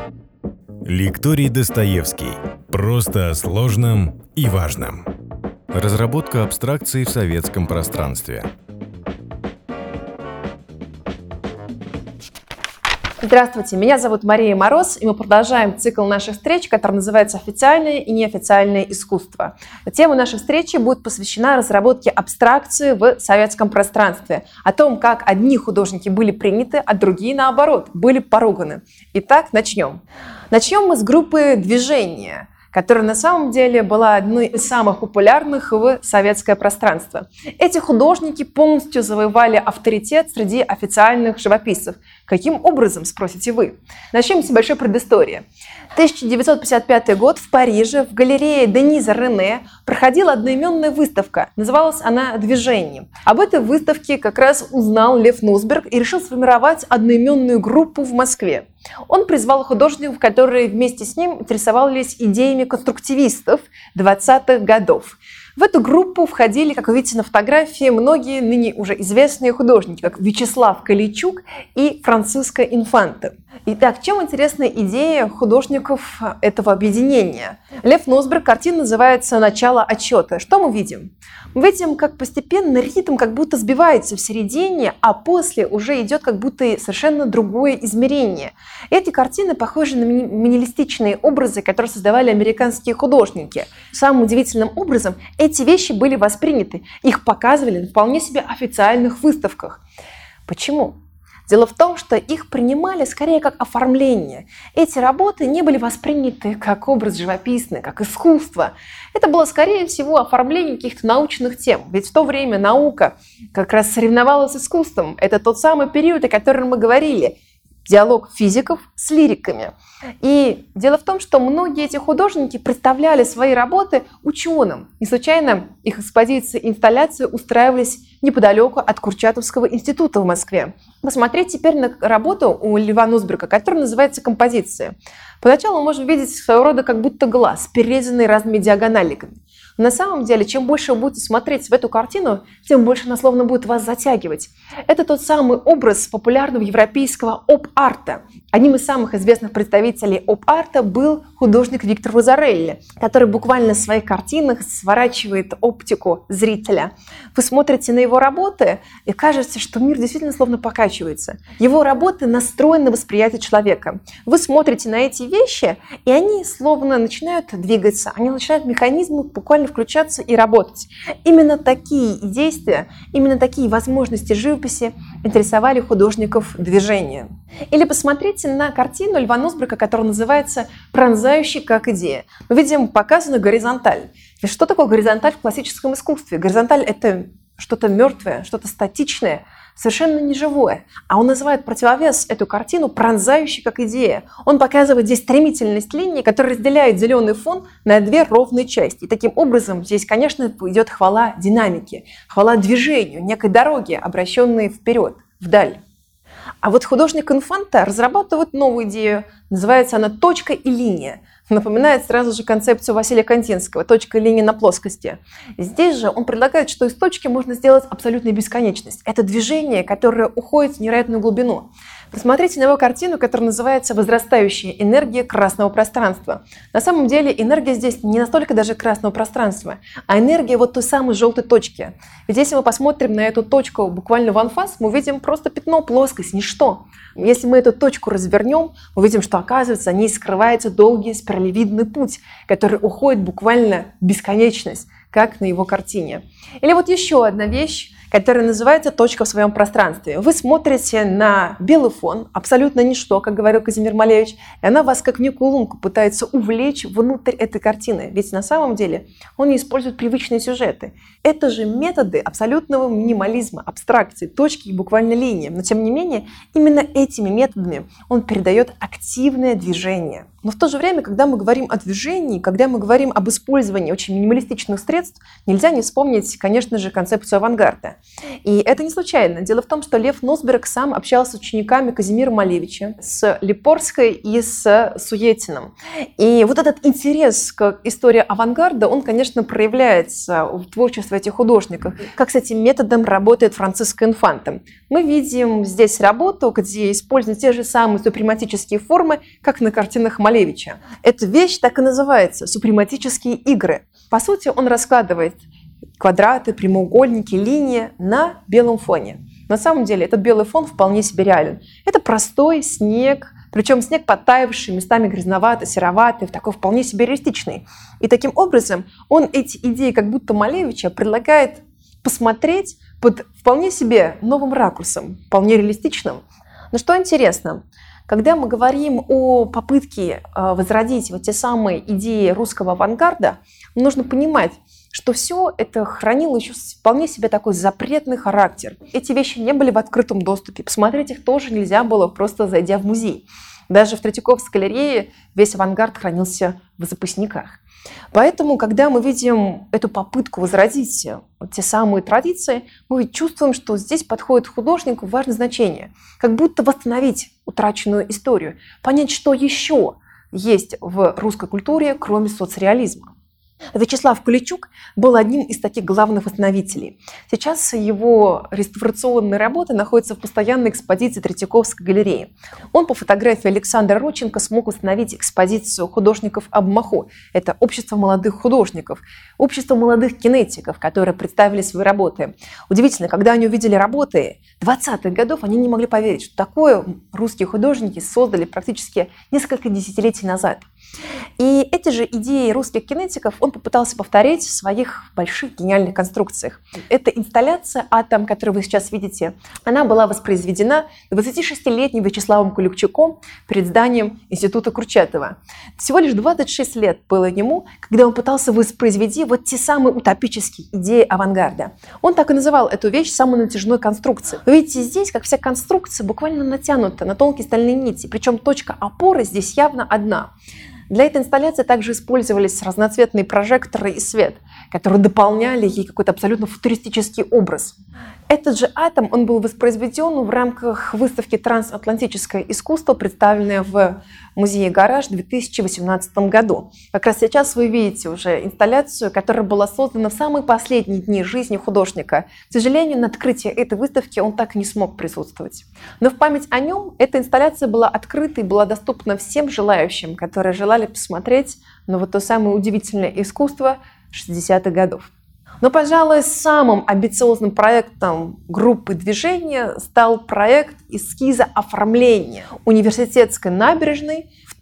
Лекторий Достоевский. Просто о сложном и важном. Разработка абстракций в советском пространстве. Здравствуйте, меня зовут Мария Мороз, и мы продолжаем цикл наших встреч, который называется «Официальное и неофициальное искусство». Тема нашей встречи будет посвящена разработке абстракции в советском пространстве, о том, как одни художники были приняты, а другие, наоборот, были поруганы. Итак, начнем. Начнем мы с группы «Движение», которая на самом деле была одной из самых популярных в советское пространство. Эти художники полностью завоевали авторитет среди официальных живописцев. Каким образом, спросите вы? Начнем с небольшой предыстории. 1955 год в Париже в галерее Дениза Рене проходила одноименная выставка. Называлась она «Движение». Об этой выставке как раз узнал Лев Нусберг и решил сформировать одноименную группу в Москве. Он призвал художников, которые вместе с ним интересовались идеями конструктивистов 20-х годов. В эту группу входили, как вы видите на фотографии, многие ныне уже известные художники, как Вячеслав Калийчук и Франциско Инфанте. Итак, чем интересна идея художников этого объединения? Лев Нусберг, картина называется «Начало отсчета». Что мы видим? Мы видим, как постепенно ритм как будто сбивается в середине, а после уже идет как будто совершенно другое измерение. Эти картины похожи на минималистичные образы, которые создавали американские художники. Самым удивительным образом эти вещи были восприняты. Их показывали на вполне себе официальных выставках. Почему? Дело в том, что их принимали скорее как оформление. Эти работы не были восприняты как образ живописный, как искусство. Это было, скорее всего, оформление каких-то научных тем. Ведь в то время наука как раз соревновалась с искусством. Это тот самый период, о котором мы говорили. Диалог физиков с лириками. И дело в том, что многие эти художники представляли свои работы ученым. Не случайно их экспозиции и инсталляции устраивались неподалеку от Курчатовского института в Москве. Посмотрите теперь на работу у Льва Нусберга, которая называется «Композиция». Поначалу мы можем видеть своего рода как будто глаз, перерезанный разными диагоналиками. Но на самом деле, чем больше вы будете смотреть в эту картину, тем больше она словно будет вас затягивать. Это тот самый образ популярного европейского оп-арта. Одним из самых известных представителей оп-арта был художник Виктор Вазарелли, который буквально в своих картинах сворачивает оптику зрителя. Вы смотрите на его работы, и кажется, что мир действительно словно покачивается. Его работы настроены на восприятие человека. Вы смотрите на эти вещи, и они словно начинают двигаться, они начинают механизмы буквально включаться и работать. Именно такие действия, именно такие возможности живописи интересовали художников движения. Или посмотрите на картину Льва Нусберга, которая называется «Пронзающий как идея». Мы видим, показана горизонталь. И что такое горизонталь в классическом искусстве? Горизонталь – это что-то мертвое, что-то статичное, совершенно неживое. А он называет противовес эту картину «Пронзающий как идея». Он показывает здесь стремительность линии, которая разделяет зеленый фон на две ровные части. И таким образом здесь, конечно, идет хвала динамике, хвала движению, некой дороге, обращенной вперед, вдаль. А вот художник Инфанте разрабатывает новую идею. Называется она «Точка и линия». Напоминает сразу же концепцию Василия Кандинского «Точка и линия на плоскости». Здесь же он предлагает, что из точки можно сделать абсолютную бесконечность. Это движение, которое уходит в невероятную глубину. Посмотрите на его картину, которая называется «Возрастающая энергия красного пространства». На самом деле энергия здесь не настолько даже красного пространства, а энергия вот той самой желтой точки. Ведь если мы посмотрим на эту точку буквально в анфас, мы увидим просто пятно, плоскость, ничто. Если мы эту точку развернем, мы увидим, что, оказывается, в ней скрывается долгий спиралевидный путь, который уходит буквально в бесконечность, как на его картине. Или вот еще одна вещь, которая называется «Точка в своем пространстве». Вы смотрите на белый фон, абсолютно ничто, как говорил Казимир Малевич, и она вас как в некую лунку пытается увлечь внутрь этой картины. Ведь на самом деле он не использует привычные сюжеты. Это же методы абсолютного минимализма, абстракции, точки и буквально линии. Но тем не менее, именно этими методами он передает активное движение. Но в то же время, когда мы говорим о движении, когда мы говорим об использовании очень минималистичных средств, нельзя не вспомнить, конечно же, концепцию авангарда. И это не случайно. Дело в том, что Лев Носберг сам общался с учениками Казимира Малевича, с Липорской и с Суетиным. И вот этот интерес к истории авангарда, он, конечно, проявляется в творчестве этих художников. Как с этим методом работает Франциско Инфанте. Мы видим здесь работу, где используют те же самые супрематические формы, как на картинах Малевича. Эта вещь так и называется – супрематические игры. По сути, он раскладывает квадраты, прямоугольники, линии на белом фоне. На самом деле этот белый фон вполне себе реален. Это простой снег, причем снег подтаявший, местами грязноватый, сероватый, такой вполне себе реалистичный. И таким образом он эти идеи как будто Малевича предлагает посмотреть под вполне себе новым ракурсом, вполне реалистичным. Но что интересно, когда мы говорим о попытке возродить вот те самые идеи русского авангарда, нужно понимать, что все это хранило еще вполне себе такой запретный характер. Эти вещи не были в открытом доступе. Посмотреть их тоже нельзя было, просто зайдя в музей. Даже в Третьяковской галерее весь авангард хранился в запасниках. Поэтому, когда мы видим эту попытку возродить те самые традиции, мы чувствуем, что здесь подходит художнику важное значение. Как будто восстановить утраченную историю, понять, что еще есть в русской культуре, кроме соцреализма. Вячеслав Куличук был одним из таких главных восстановителей. Сейчас его реставрационные работы находятся в постоянной экспозиции Третьяковской галереи. Он по фотографии Александра Родченко смог восстановить экспозицию художников Абмахо. Это общество молодых художников, общество молодых кинетиков, которые представили свои работы. Удивительно, когда они увидели работы 20-х годов, они не могли поверить, что такое русские художники создали практически несколько десятилетий назад. И эти же идеи русских кинетиков он попытался повторить в своих больших гениальных конструкциях. Эта инсталляция «Атом», которую вы сейчас видите, она была воспроизведена 26-летним Вячеславом Куличуком перед зданием Института Курчатова. Всего лишь 26 лет было ему, когда он пытался воспроизвести вот те самые утопические идеи авангарда. Он так и называл эту вещь самой натяжной конструкцией. Вы видите, здесь, как вся конструкция, буквально натянута на тонкие стальные нити, причем точка опоры здесь явно одна. Для этой инсталляции также использовались разноцветные прожекторы и свет, которые дополняли ей какой-то абсолютно футуристический образ. Этот же атом, он был воспроизведен в рамках выставки «Трансатлантическое искусство», представленной в музее «Гараж» в 2018 году. Как раз сейчас вы видите уже инсталляцию, которая была создана в самые последние дни жизни художника. К сожалению, на открытии этой выставки он так и не смог присутствовать. Но в память о нем эта инсталляция была открыта и была доступна всем желающим, которые желали посмотреть на вот то самое удивительное искусство 60-х годов. Но, пожалуй, самым амбициозным проектом группы движения стал проект эскиза оформления Университетской набережной в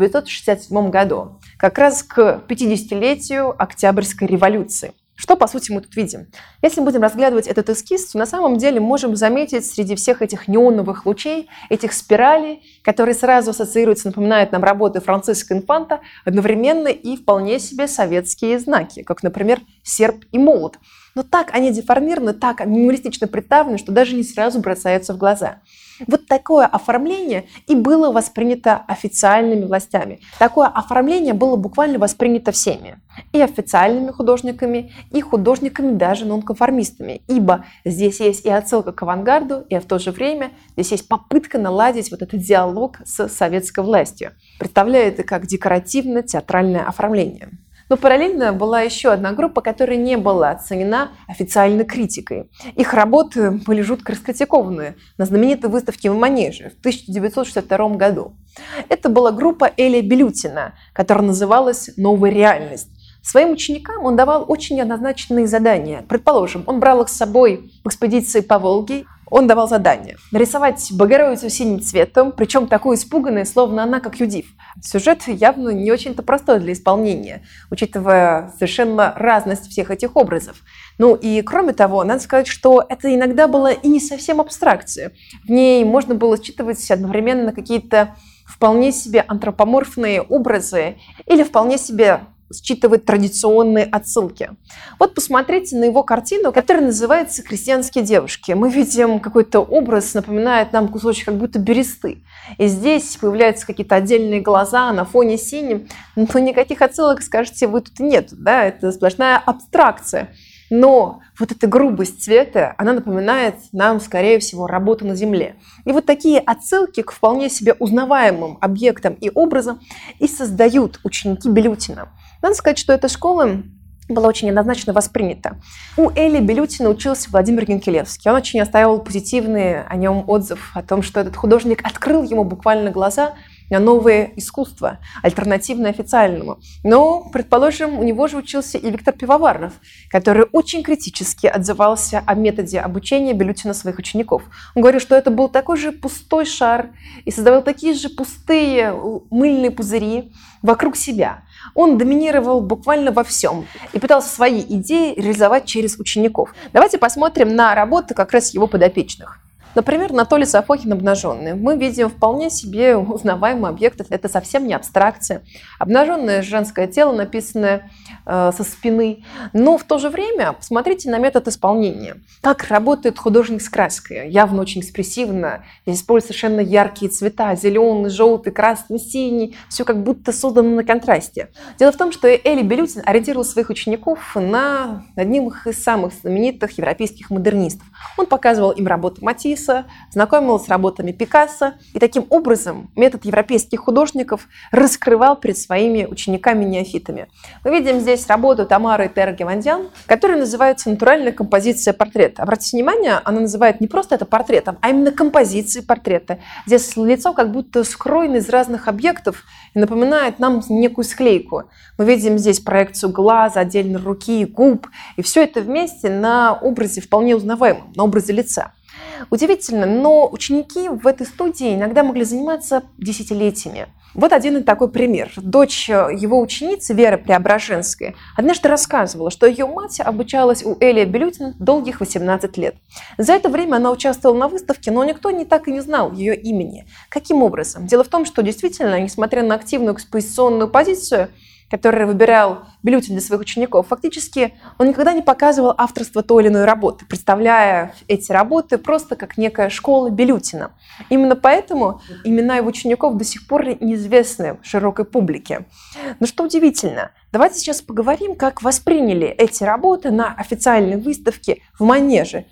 1967 году, как раз к 50-летию Октябрьской революции. Что, по сути, мы тут видим? Если мы будем разглядывать этот эскиз, то на самом деле можем заметить среди всех этих неоновых лучей, этих спиралей, которые сразу ассоциируются, напоминают нам работы Франциско Инфанте, одновременно и вполне себе советские знаки, как, например, серп и молот. Но так они деформированы, так минималистично представлены, что даже не сразу бросаются в глаза. Вот такое оформление и было воспринято официальными властями. Такое оформление было буквально воспринято всеми. И официальными художниками, и художниками даже нонконформистами. Ибо здесь есть и отсылка к авангарду, и в то же время здесь есть попытка наладить вот этот диалог с советской властью. Представляю это как декоративно-театральное оформление. Но параллельно была еще одна группа, которая не была оценена официальной критикой. Их работы были жутко раскритикованы на знаменитой выставке в Манеже в 1962 году. Это была группа Эля Белютина, которая называлась «Новая реальность». Своим ученикам он давал очень неоднозначные задания. Предположим, он брал их с собой в экспедиции по Волге. Он давал задание нарисовать Богородицу синим цветом, причем такой испуганной, словно она как Юдив. Сюжет явно не очень-то простой для исполнения, учитывая совершенно разность всех этих образов. Ну и кроме того, надо сказать, что это иногда была и не совсем абстракция. В ней можно было считывать одновременно какие-то вполне себе антропоморфные образы или вполне себе считывать традиционные отсылки. Вот посмотрите на его картину, которая называется «Крестьянские девушки». Мы видим какой-то образ, напоминает нам кусочек как будто бересты. И здесь появляются какие-то отдельные глаза на фоне синим, но никаких отсылок, скажете, вы тут нет, да? Это сплошная абстракция. Но вот эта грубость цвета, она напоминает нам, скорее всего, работу на земле. И вот такие отсылки к вполне себе узнаваемым объектам и образам и создают ученики Белютина. Надо сказать, что эта школа была очень однозначно воспринята. У Эли Белютина учился Владимир Янкелевский. Он очень оставил позитивный о нем отзыв, о том, что этот художник открыл ему буквально глаза на новое искусство, альтернативное официальному. Но, предположим, у него же учился и Виктор Пивоваров, который очень критически отзывался о методе обучения Белютина своих учеников. Он говорил, что это был такой же пустой шар и создавал такие же пустые мыльные пузыри вокруг себя. Он доминировал буквально во всем и пытался свои идеи реализовать через учеников. Давайте посмотрим на работы как раз его подопечных. Например, Анатолий Сафохин «Обнаженный». Мы видим вполне себе узнаваемый объект. Это совсем не абстракция. Обнаженное женское тело, написанное со спины. Но в то же время посмотрите на метод исполнения. Как работает художник с краской. Явно очень экспрессивно. Здесь используются совершенно яркие цвета. Зеленый, желтый, красный, синий. Все как будто создано на контрасте. Дело в том, что Эли Белютин ориентировал своих учеников на одним из самых знаменитых европейских модернистов. Он показывал им работы Матисса, знакомил с работами Пикассо, и таким образом метод европейских художников раскрывал перед своими учениками-неофитами. Мы видим здесь работу Тамары Тергевандян, которая называется «Натуральная композиция портрета». Обратите внимание, она называет не просто это портретом, а именно композицией портрета. Здесь лицо как будто скроено из разных объектов и напоминает нам некую склейку. Мы видим здесь проекцию глаза, отдельно руки, губ, и все это вместе на образе вполне узнаваемом, на образе лица. Удивительно, но ученики в этой студии иногда могли заниматься десятилетиями. Вот один такой пример. Дочь его ученицы, Вера Преображенская, однажды рассказывала, что ее мать обучалась у Элия Белютина долгих 18 лет. За это время она участвовала на выставке, но никто так и не знал ее имени. Каким образом? Дело в том, что действительно, несмотря на активную экспозиционную позицию, который выбирал Белютин для своих учеников, фактически он никогда не показывал авторство той или иной работы, представляя эти работы просто как некая школа Белютина. Именно поэтому имена его учеников до сих пор неизвестны широкой публике. Но что удивительно, давайте сейчас поговорим, как восприняли эти работы на официальной выставке в Манеже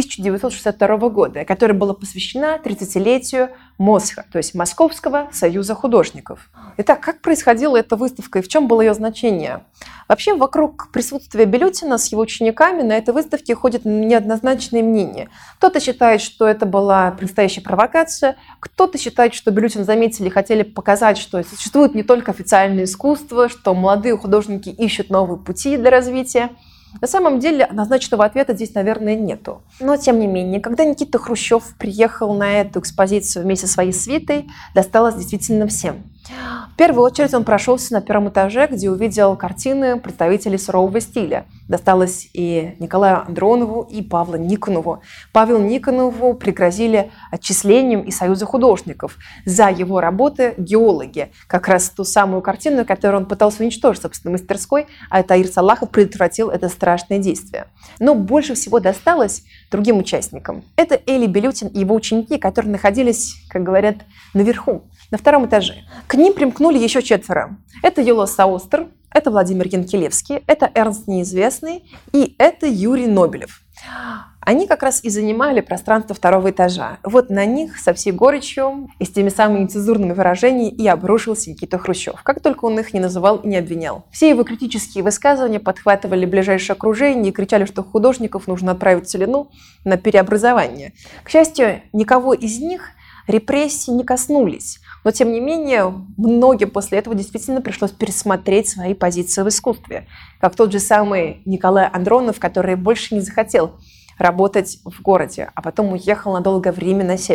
1962 года, которая была посвящена 30-летию МОСХа, то есть Московского союза художников. Итак, как происходила эта выставка и в чем было ее значение? Вообще, вокруг присутствия Белютина с его учениками на этой выставке ходят неоднозначные мнения. Кто-то считает, что это была предстоящая провокация, кто-то считает, что Белютин заметили и хотели показать, что существует не только официальное искусство, что молодые художники ищут новые пути для развития. На самом деле однозначного ответа здесь, наверное, нету. Но, тем не менее, когда Никита Хрущев приехал на эту экспозицию вместе со своей свитой, досталось действительно всем. В первую очередь он прошелся на первом этаже, где увидел картины представителей сурового стиля. Досталось и Николаю Андронову, и Павлу Никонову. Павлу Никонову пригрозили отчислением из Союза художников за его работы «Геологи». Как раз ту самую картину, которую он пытался уничтожить в собственной мастерской, а Таир Салахов предотвратил это страшное действие. Но больше всего досталось другим участникам. Это Эли Белютин и его ученики, которые находились, как говорят, наверху, на втором этаже. К ним примкнули еще 4. Это Юлиус Саустер, это Владимир Янкелевский, это Эрнст Неизвестный и это Юрий Нобелев. Они как раз и занимали пространство второго этажа. Вот на них со всей горечью и с теми самыми нецензурными выражениями и обрушился Никита Хрущев, как только он их не называл и не обвинял. Все его критические высказывания подхватывали ближайшее окружение и кричали, что художников нужно отправить в Целину на переобразование. К счастью, никого из них репрессии не коснулись. Но, тем не менее, многим после этого действительно пришлось пересмотреть свои позиции в искусстве. Как тот же самый Николай Андронов, который больше не захотел работать в городе, а потом уехал на долгое время на север.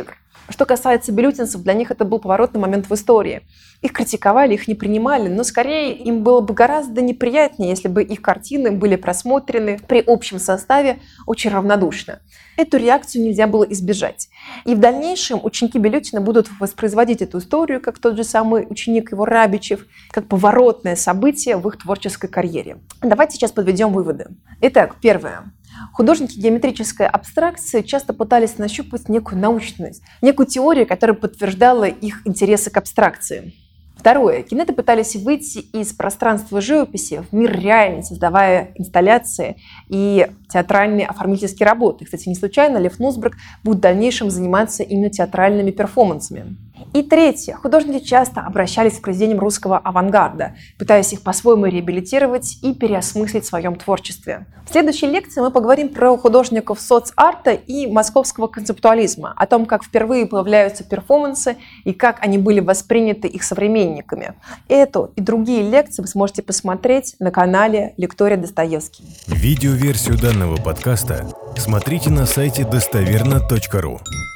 Что касается бирютинцев, для них это был поворотный момент в истории. Их критиковали, их не принимали, но скорее им было бы гораздо неприятнее, если бы их картины были просмотрены при общем составе очень равнодушно. Эту реакцию нельзя было избежать. И в дальнейшем ученики Билютина будут воспроизводить эту историю, как тот же самый ученик его Рабичев, как поворотное событие в их творческой карьере. Давайте сейчас подведем выводы. Итак, первое. Художники геометрической абстракции часто пытались нащупать некую научность, некую теорию, которая подтверждала их интересы к абстракции. Второе. Кинеты пытались выйти из пространства живописи в мир реальный, создавая инсталляции и театральные оформительские работы. Кстати, не случайно Лев Нусберг будет в дальнейшем заниматься именно театральными перформансами. И третье. Художники часто обращались к произведениям русского авангарда, пытаясь их по-своему реабилитировать и переосмыслить в своем творчестве. В следующей лекции мы поговорим про художников соцарта и московского концептуализма, о том, как впервые появляются перформансы и как они были восприняты их современниками. Эту и другие лекции вы сможете посмотреть на канале Лектория Достоевский. Видеоверсию данного подкаста смотрите на сайте достоверно.ру.